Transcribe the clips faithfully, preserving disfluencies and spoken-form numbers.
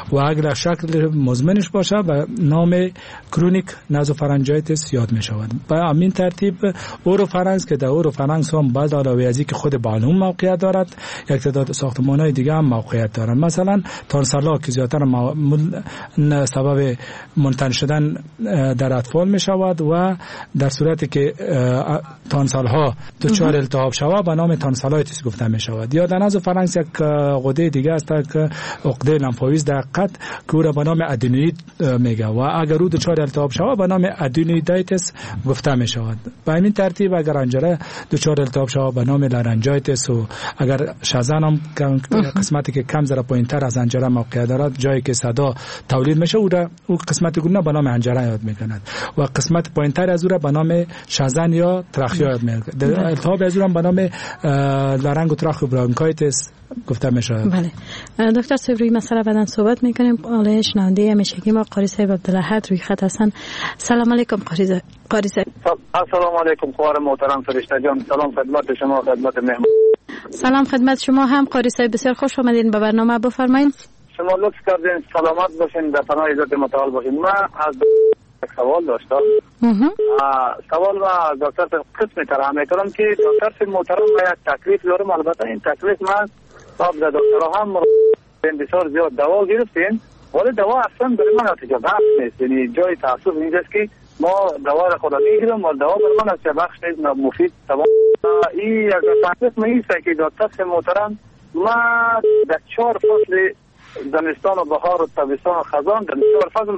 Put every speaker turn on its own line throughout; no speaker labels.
و اگر شکل مزمنش باشه به نام کرونیک نازوفارنجیتیس یاد می شود. به همین ترتیب اوروفارنکس که در اوروفارنکس هم بعد علاوه از اینکه خود بالون موقعیت دارد یک تعداد ساختمان‌های دیگه هم موقعیت دارند. مثلا تانسلا که زیاتر سبب منتن شدن در اطفال می شود و در صورتی که تانسال ها دچار التهاب شود به نام تانسلایتیس گفته می شود. یا در نازوفارنکس یک غده دیگه است که عقده لمفاویز در قد که او را به نام ادنوید میگه و اگر او دچار التهاب شود به نام ادنویدایتیس گفته می شود. به همین ترتیب اگر انجره دچار التهاب شود به نام لارنجایتیس و اگر شازن هم قسمتی که کم ذره پایینتر از انجره موقع دارد جایی که صدا تولید میشه او را او قسمت گونه به نام انجره یاد میکند و قسمت پایینتر از او را به نام شازن یا تراخیا یاد میکند. التهاب از او را به نام لارنگو تراخو برانکایتیس گفته میشه.
بله دکتر صبری مسئله بعداً صحبت میکنیم. حالا شنونده همیشگی ما قاری صاحب عبدالأحد روی خط هستن. سلام علیکم قاری صاحب. قاری صاحب
السلام علیکم خوار محترم فرشته جان. سلام خدمت شما خدمت مهمان.
سلام خدمت شما هم قاری صاحب. بسیار خوش آمدین به برنامه. بفرمایید.
شما لطف کردین سلامت باشین در پناه عزت متعال باشین. من از یک سوال داشتم. سوال و دکتر قسم ترا میکنم که دکتر محترم یک تکلیف دارم. البته این تکلیف من صاحب در دکترها هم بسیار زیاد دوا گرفتین ولی دوا اصلا برای من نتیجه بخش نیست. یعنی جای تعصب اینجاست که ما دوا را خود میگیرم و دوا برای من نتیجه بخش نیست مفید تمام. این یک تکلیف من ایست که دکتر محترم من در چهار فصل زمستان و بهار و تابستان و خزان در چهار فصل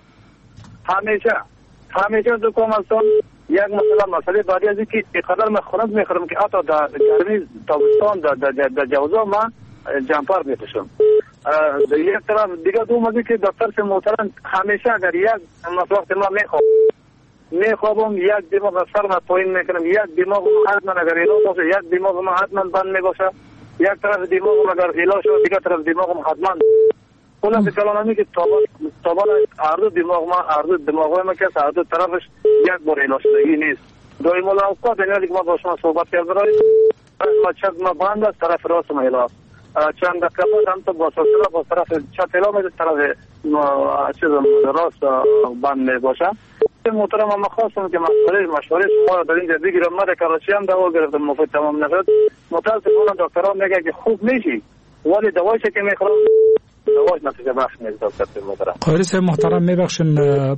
همیشه همیشه زکام هستم. یک مسئله مسئله بعدی از اینکه اینقدر من خنک میخورم که حتی در گرمی تابستان در در در جوزا من جمپر میکشم. یک طرف دیگه دو مزی که دکتر محترم همیشه اگر یک وقت ما میخوام میخوابم یک دماغ سر ما پایین میکنم یک دماغ حتما اگر ایلا باشه یک دماغ ما حتما بند میباشه یک طرف دماغ اگر ایلا شد دیگه طرف دماغ حتما اونا به کلام همی که تابان تابان عرض دماغ ما عرض دماغ ما که عرض طرفش یک بار ایلا شدگی نیست. دائم الاوقات یعنی که ما با شما صحبت کرده راییم ما چپ ما بند است طرف راست ما ایلا چند دقیقه بعد هم تو با سلسله با طرف چپ ایلا میده طرف چیز راست بند می باشه. محترم ما خواستم که مشوره مشوره شما را در اینجا بگیرم. من در کراچی هم دوا گرفتم مفید تمام نشد. متاسفانه دکترها میگه که خوب میشی ولی دوایش که میخورم دواش نتیجه بخش نیست. دکتر محترم
قاری صاحب محترم میبخشن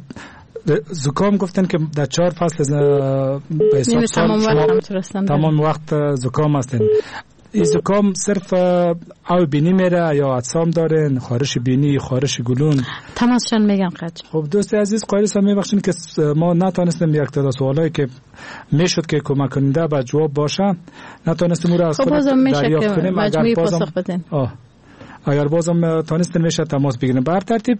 زکام گفتن که در چهار فصل به حساب سال تمام وقت زکام هستن. این زکام صرف او بینی میره یا اجسام دارن خارش بینی خارش گلون
تماسشان میگن قد.
خب دوست عزیز قاری صاحب میبخشین که ما نتونستیم یک تعداد سوالایی که میشد که کمک کننده به جواب باشه نتونستیم اون را از خود دریافت کنیم.
مجموعی پاسخ بدین.
اگر بازم تانستن میشه تماس بگیریم. به هر ترتیب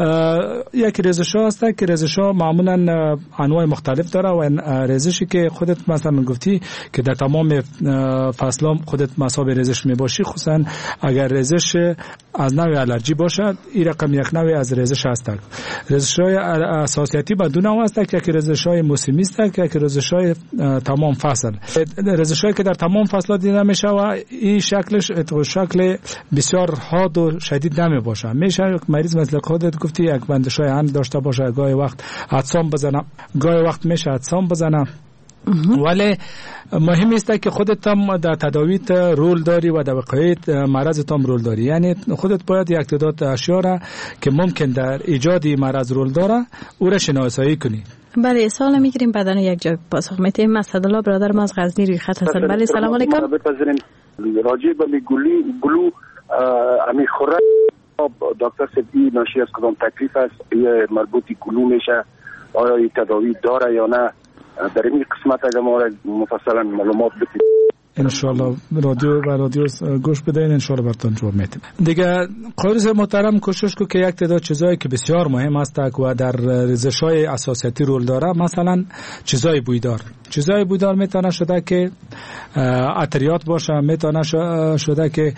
یک ریزش ها هست که ریزش ها معمولا انواع مختلف داره و ریزشی که خودت مثلا گفتی که در تمام فصل خودت مسابقه ریزش میباشی خصوصا اگر ریزش از نوع الرژی باشه این رقم یک نوع از ریزش هست. ریزش های اساسیتی بدون نوع هست که ریزش های موسمی است که ریزش های تمام فصل ریزش هایی که در تمام فصل دیده میشه و این شکلش شکل بسیار حاد و شدید نمی باشه. میشه مریض مثل خودت گفتی یک بندش های اند داشته باشه گاهی وقت اجسام بزنه گاهی وقت میشه اجسام بزنه ولی مهم است که خودت هم در تداویت رول داری و در وقایت مرضت هم رول داری. یعنی خودت باید یک تعداد اشیاء را که ممکن در ایجاد مرض رول داره او را شناسایی کنی.
بله سوال میگیریم بعدن یک جای پاسخ میتیم. اسدالله برادر ما از غزنی روی خط هستن. بله سلام علیکم.
راجع به گلو گلو امی خوره دکتر سبی ناشی از کدام تکلیف است یا مربوطی گلو میشه آیا این تداوی داره یا نه در این قسمت اگر ما مفصلا معلومات بدید
انشالله رادیو و رادیو گوش بدین انشالله براتون جواب میدیم. دیگه قاری صاحب محترم کوشش کو که یک تعداد چیزایی که بسیار مهم است و در ریزش‌های اساسیتی رول داره مثلا چیزای بویدار چیزای بویدار میتونه شده که عطریات باشه میتونه شده که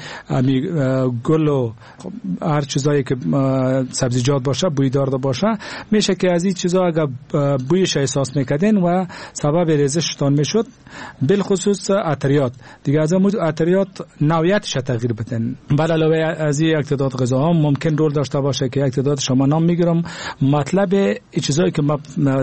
گل و هر چیزایی که سبزیجات باشه بویدار باشه میشه که از این چیزا اگر بویش احساس میکردین و سبب ریزشتان میشد بالخصوص عطریات عطریات دیگه از اون عطریات نوعیتش تغییر بدن. بله علاوه از این یک تعداد غذاها ممکن رول داشته باشه که یک تعداد شما نام میگیرم. مطلب این چیزایی که ما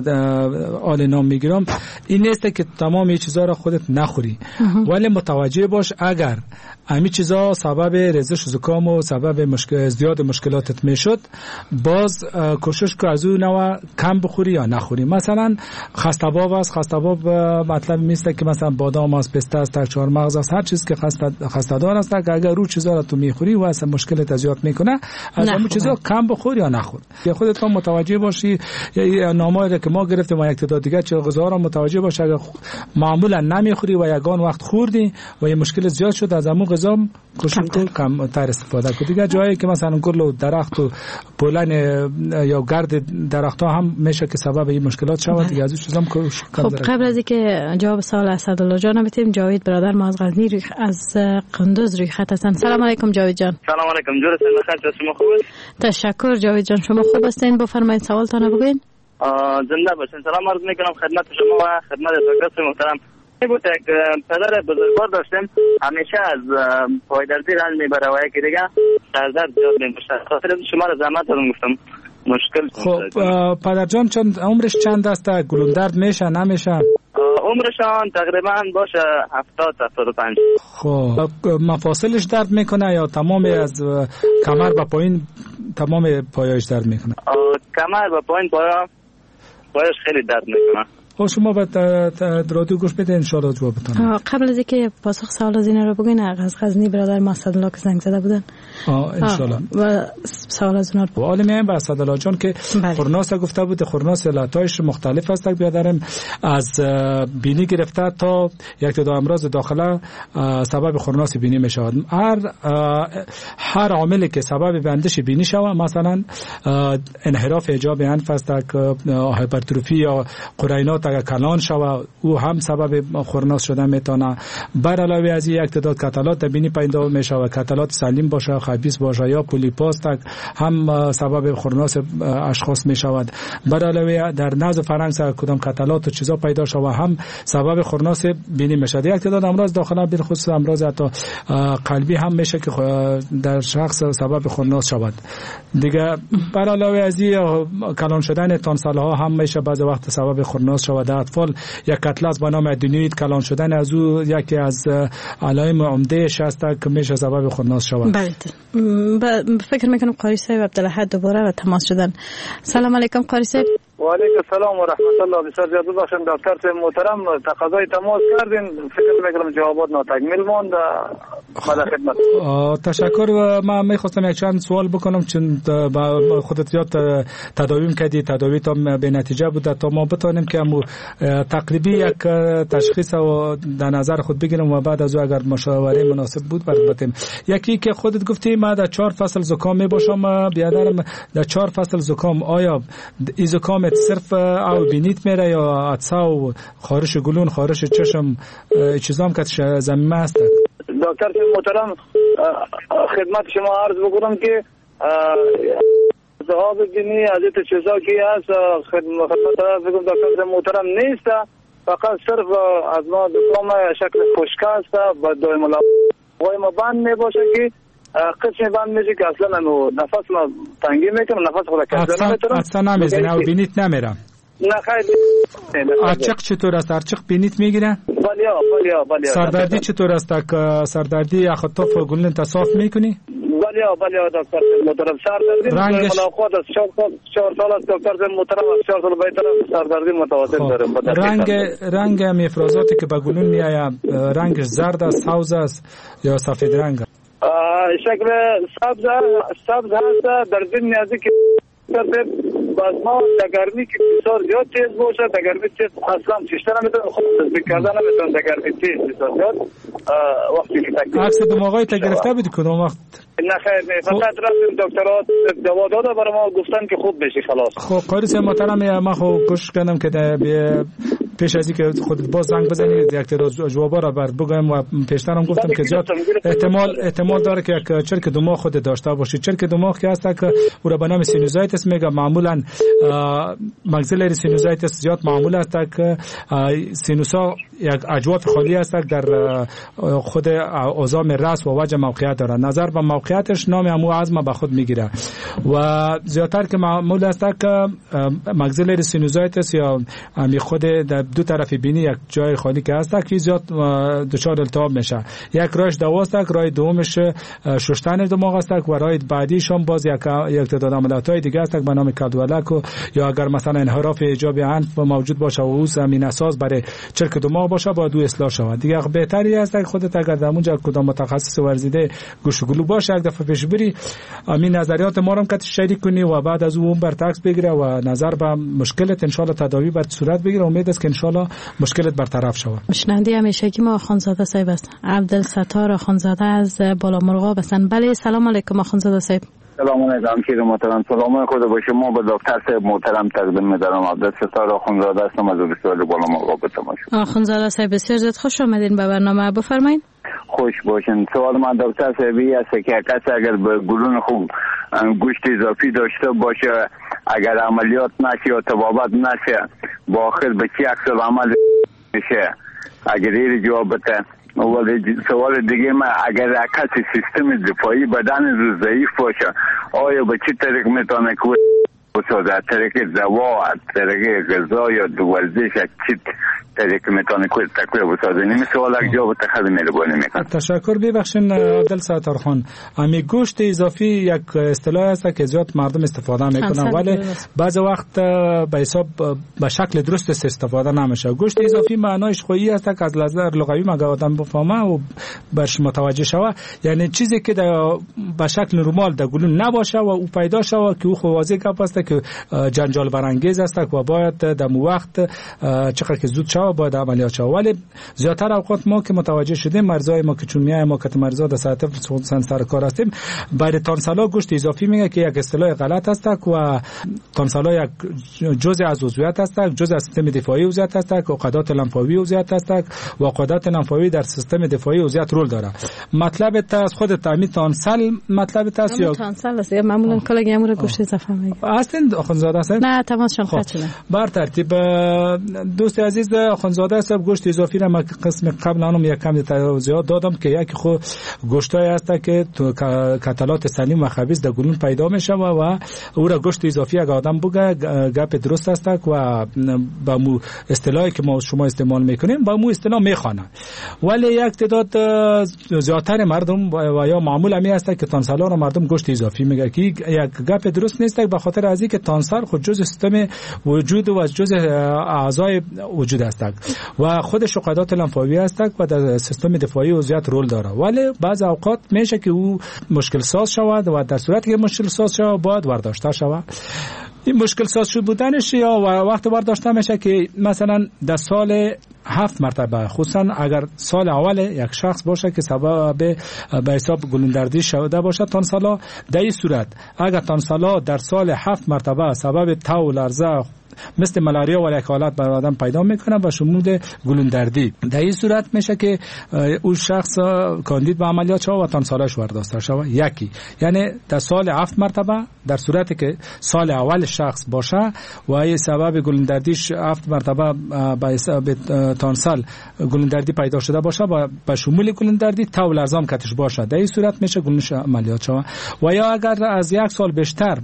آل نام میگیرم این نیست که تمام این چیزا را خودت نخوری، ولی متوجه باش اگر همین چیزا سبب ریزش زکام و سبب مشکل زیاد مشکلاتت میشد، باز کوشش که از اون نوع کم بخوری یا نخوری. مثلا خسته‌باب است، خسته‌باب مطلب نیست که مثلا بادام است، پسته است، چهارمغز است، هر چیز که خسته خسته‌دار است که اگر رو چیزا را تو میخوری و اصلا مشکلت زیاد میکنه، از همین چیزا کم بخور یا نخور. یا خودت هم متوجه باشی یا نامه‌ای که ما گرفتیم و یک تعداد دیگه چه غذا را متوجه باش اگر معمولا نمیخوری و یگان وقت خوردی و یه مشکل زیاد شد، از همون غذا کوشش کن کم تر استفاده کن. دیگه جایی که مثلا گل و درخت و پولن یا گرد درخت ها هم میشه که سبب این مشکلات شود دیگه، از اون چیزام کوشش کن.
خب قبل از اینکه جواب سوال اسدالله جان بدیم، جاوید برادر ما از غزنی روی از قندوز روی خط هستن. سلام علیکم جاوید جان.
سلام علیکم جورتون بخیر، شما خوب است؟
تشکر جاوید جان، شما خوب هستین؟ بفرمایید سوالتون رو بگین.
زنده باشین. سلام عرض میکنم خدمت شما و خدمت دکتر محترم. بود یک پدر بزرگوار داشتیم، همیشه از پایدردی رنج میبره و یکی دیگه سردرد زیاد میبشه. خاطر شما را زحمت دادم گفتم مشکل.
خب پدر جان چند عمرش چند است؟ گلوم درد میشه نمیشه؟
عمرشان تقریبا باشه هفتاد هفتاد و پنج.
خب مفاصلش درد میکنه یا تمام از کمر به پایین تمام پایش درد میکنه؟
کمر به پایین پایا پایش خیلی درد میکنه.
خب شما به رادیو گوش بده ان شاء الله جواب بتونم.
قبل از اینکه پاسخ سوال از اینا رو بگین، از غزنی برادر ما اسدالله که زنگ زده بودن
اه ان شاء الله
و سوال از اونا.
عالم هم با اسدالله جان که خورناس گفته بود، خورناس علتایش مختلف است بیادرم، از بینی گرفته تا یک تعداد امراض داخله سبب خورناس بینی می شود. هر هر عاملی که سبب بندش بینی شود، مثلا انحراف حجاب انف است، هایپرتروفی یا قرینات اگر کلان شود او هم سبب خورناس شدن میتونه. بر علاوه از یک تعداد کتلات بینی پیدا میشه و کتلات سلیم باشه، خبیث باشه یا پولیپاست هم سبب خورناس اشخاص میشود. بر علاوه در ناز فرنگس کدام کتلات و چیزا پیدا شود هم سبب خورناس بینی میشه. یک تعداد امراض داخله بالخصوص امراض حتی قلبی هم میشه که در شخص سبب خورناس شود. دیگه بر علاوه از کلان شدن تانسل ها هم میشه بعضی وقت سبب خورناس شود. در اطفال یک کتلت به نام ادنوید کلان شدن از او یکی از علائم عمدهش است که میشه سبب خورناس شود.
بله فکر میکنم قاری صاحب عبدالاحد دوباره و تماس شدن. سلام علیکم قاری صاحب.
و علیکم السلام و رحمت الله. بسیار زیاد باشین دکتر صاحب محترم، تقاضای تماس کردین، فکر میکنم جوابات ناتکمیل ماند. بعد خدمت
تشکر. و من میخواستم یک چند سوال بکنم چون با خودت یاد تداویم کردی، تداوی تا به نتیجه بوده تا ما بتونیم که همو تقریبی یک تشخیص و در نظر خود بگیریم و بعد از او اگر مشاوره مناسب بود براتیم. یکی که خودت گفتی ما در چهار فصل زکام می باشم، بیادرم در چهار فصل زکام آیا این زکام صرف او بینیت میره یا عطسه و خارش گلون، خارش چشم، چیزام که زمینه هست؟
دکتر محترم خدمت شما عرض بکنم که ذهاب بینی از این چیزا که هست خدمت بگم دکتر محترم نیست، فقط صرف از ما زکام شکل خشک است و دائم الوای ما بند می باشه که قسم بند میشه که اصلا نفس ما تنگی میکنم، نفس خود کشیدن نمیتونم.
اصلا نمیزنه و بینیت نمیرم.
نه خیلی.
ارچق چطور است؟ ارچق بینیت میگیره؟
بله بله بله.
سردردی چطور است؟ که سردردی اخطاف و گلن تصاف میکنی؟
بله بله دکتر محترم. سردردی ملاقات از چهار سال است دکتر محترم، از چهار سال بهتر سردردی متواتر دارم.
رنگ رنگ افرازاتی که به گلون میآید رنگ زرد است، سبز است یا سفید رنگ؟
شکل سبز سبز هست. در ضمن نیازی که باز ما در گرمی که بسیار زیاد تیز باشه، در گرمی تیز اصلا چشته نمیتونه خود تثبیت کردن نمیتونه در گرمی تیز بسیار زیاد وقتی که تکلیف
عکس دماغای تا گرفته بودی کدوم وقت؟
نه خیر نه، فقط رفتیم دکترات دوا داده برای ما گفتن که خوب بشی خلاص.
خب قاری صاحب محترم ما خب گوش کردم که پیش از اینکه خودت باز زنگ بزنی یک تعداد جوابا را بر بگم و پیشتر هم گفتم که زیاد احتمال احتمال داره که یک چرک دماغ خود داشته باشی. چرک دماغ که هست که او را به نام سینوزایتس میگه. معمولا ماکسیلری سینوزایتس زیاد معمول است که سینوسا یک اجواف خالی است در خود عظام راس و وجه موقعیت داره. نظر به موقعیتش نام همو عظم به خود میگیره و زیادتر که معمول است که ماکسیلری سینوزایتس یا می خود در دو طرف بینی یک جای خالی که هست که زیاد دچار التهاب میشه. یک راهش دواست، راه دومش شستن دماغ است و راه بعدیش هم باز یک یک تعداد عملیات‌های دیگه است به نام کادولک و یا اگر مثلا انحراف ایجابی انف موجود باشه و او زمین اساس برای چرک دماغ باشه با دو اصلاح شود. دیگه بهتری است که خودت اگر در اونجا کدام متخصص ورزیده گوش گلو باشه یک دفعه پیش بری همین نظریات ما رو که شریک کنی و بعد از اون برعکس بگیره و نظر به مشکلت ان شاء الله تداوی بر صورت بگیره. امید است که ان شاء الله مشکلت برطرف شود.
مشننده همیشگی ما خانزاده صاحب است. عبدالستار خانزاده از بالا مرغاب هستند. بله سلام علیکم خانزاده صاحب.
سلام علیکم شیر محترم. سلام خود با شما به دکتر صاحب محترم تقدیم می‌دارم. عبدالستار خانزاده هستم از بسیار بالا مرغاب. تماشا
خانزاده صاحب بسیار زیاد خوش آمدین به برنامه. بفرمایید.
خوش باشین. سوال من دکتر صاحبی است که کسی اگر به گلون خوب گوشت اضافی داشته باشه اگر عملیات نشه یا طبابت نشه با آخر به چی عکس العمل میشه؟ اگر این جواب بده. ولی سوال دیگه من اگر کسی سیستم دفاعی بدن رو ضعیف باشه آیا به چی طریق میتونه که بسازه؟ طریق دوا، طریق غذا یا ورزش چی طریق میتونه که تقویه بسازه؟ نمی سوال اگر جواب تخیل مهربانی میکنم.
تشکر. ببخشین عبدالستار خان، امی گوشت اضافی یک اصطلاح است که زیاد مردم استفاده میکنن ولی بعض وقت به حساب به شکل درست استفاده نمیشه. گوشت اضافی معنایش خویی است که از نظر لغوی مگه آدم بفهمه و برش متوجه شوه، یعنی چیزی که به شکل نرمال در گلون نباشه و او پیدا شوه که او خو واضح گپ است که جنجال برانگیز است و باید در وقت چقدر که زود شوه باید عملیات شوه. ولی زیاتر اوقات ما که متوجه شدیم مرزای ما که چون میای ما که مرزا در سطح سر کار هستیم برای تانسالا گوشت اضافی میگه که یک اصطلاح غلط است و تانسالا یک جزء از عضویت است، جزء از سیستم دفاعی عضویت است که عقدات لنفاوی عضویت است و عقدات لنفاوی در سیستم دفاعی عضویت رول داره. مطلب تا خود تعمید تانسل مطلب تا یا
تانسل است یا معمولا کلاگی امور گوشت اضافه میگه
هستند آخوندزاده است؟
نه تماشا خط شده.
بر ترتیب دوست عزیز آخوندزاده است گوشت اضافی را ما قسم قبل آنم یک کم توضیحات دادم که یکی خو گوشتای است که تو کتلات سلیم و خبیث در گلون پیدا میشه و او را گوشت اضافی اگه آدم بگه گپ درست است و با مو اصطلاحی که ما شما استعمال میکنیم با مو اصطلاح میخوانه. ولی یک تعداد زیاتر مردم و یا معمول امی است که تانسالا را مردم گوشت اضافی میگه که یک گپ درست نیست به خاطر از اینکه تانسال خود جزء سیستم وجود و جزء اعضای وجود است و خودش عقدات لنفاوی است و در سیستم دفاعی عضویت رول داره. ولی بعض اوقات میشه که او مشکل ساز شود و در صورتی که مشکل ساز شود باید ورداشته شود. این مشکل ساز شد بودنش یا وقت برداشته میشه که مثلا در سال هفت مرتبه خصوصا اگر سال اول یک شخص باشه که سبب به حساب گلوندردی شده باشه تانسالا، در این صورت اگر تانسالا در سال هفت مرتبه سبب تو لرزه مثل ملاریا و یک حالت بر آدم پیدا میکنه و شمول گلوندردی، در این صورت میشه که اون شخص کاندید به عملیات شود و تانسالاش ورداشته شود. یکی یعنی در سال هفت مرتبه در صورتی که سال اول شخص باشه و این سبب گلوندردیش هفت مرتبه به تانسال گلوندردی پیدا شده باشه و به شمول گلوندردی تو لرزام کتش باشه، در این صورت میشه گلونش عملیات شود. و یا اگر از یک سال بیشتر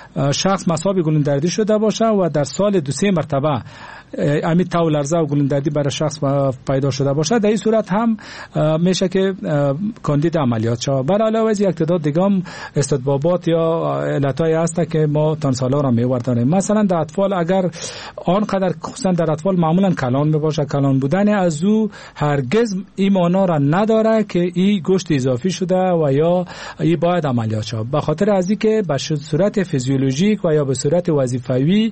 شخص مصاب گلوندردی شده باشه و در سال دو سه مرتبه امی تو لرزه و گلوندردی برای شخص پیدا شده باشه، در این صورت هم میشه که کاندید عملیات شود. بر علاوه از یک تعداد دیگه هم استدبابات یا علتای هست که ما تانسالا را میوردانیم. مثلا در اطفال اگر آنقدر خصوصا در اطفال معمولا کلان میباشه، کلان بودن از او هرگز این معنا را نداره که این گوشت اضافی شده و یا این باید عملیات شود. به خاطر از اینکه به صورت فیزیولوژیک و یا به صورت وظیفوی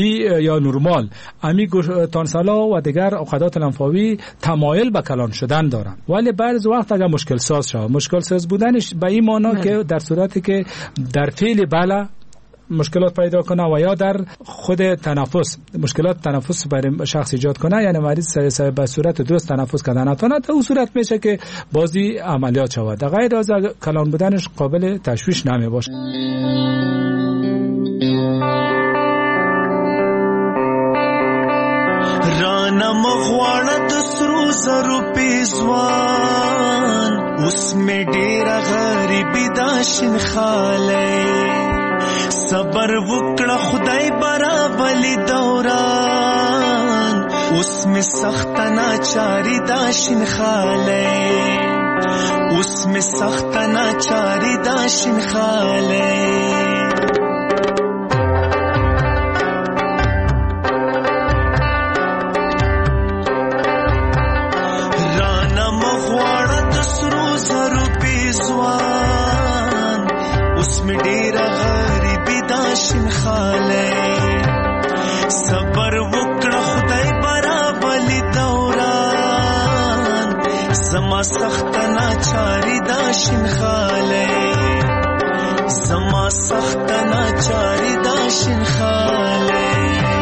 یا نرمال امی تانسالا و دیگر عقدات لنفاوی تمایل به کلان شدن دارن، ولی بعض وقت اگر مشکل ساز شود، مشکل ساز بودنش به این معنا که در صورتی که در فعل بله مشکلات پیدا کنه و یا در خود تنفس مشکلات تنفس برای شخص ایجاد کنه، یعنی مریض به صورت درست تنفس کردن نتونه، در اون صورت میشه که بازی عملیات شود. در غیر از کلان بودنش قابل تشویش نمی باشه.
رانا مغواړه د سرو زرو پیزوان اوس می ډیره غریبی دا شنخاله صبر وکړه خدای برابلی دوران اوس می سخت ناچاری دا شنخاله اوس می سخت ناچاری دا شنخاله صبر وکړه خدای برابلی دوران زما سخت ناچاری دا شنخاله زما سخت ناچاری دا شنخاله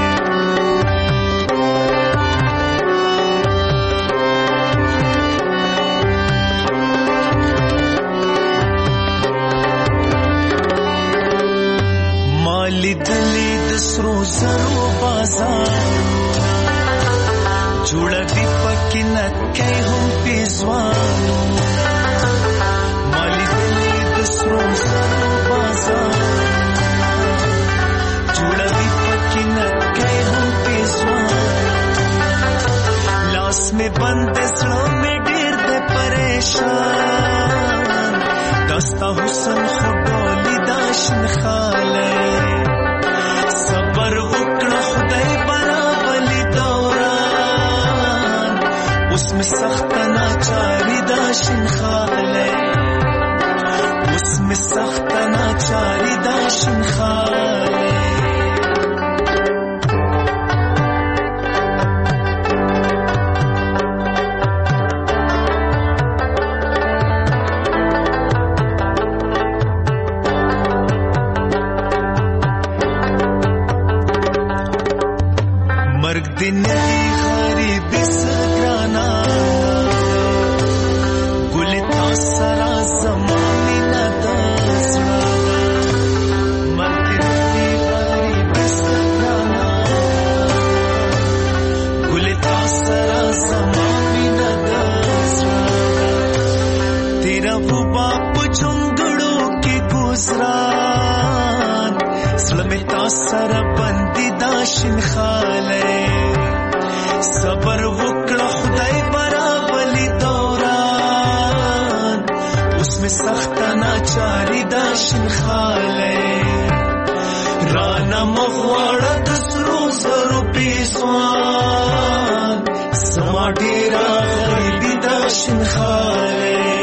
مالی دلی سرو زرو بازار جوړه دی پکې نکې هم پیزوان مالی دلی د سرو زرو بازار جوړه دی پکې نکې هم پیزوان لاس می بند سړو می ډیر د پریشان دستا حسن خډولی دا شنخاله صبر وکړه خدای برابلی دوران اوس می سخت ناچاری دا شنخاله اوس می سخت ناچاری دا شنخاله سره بندي دا شنخاله صبر وکړه خدای برابلی دوران اوس می سخت ناچاری دا شنخاله رانا مغواړه د سرو زرو پیسوان سما ډیره غریبی دا شنخاله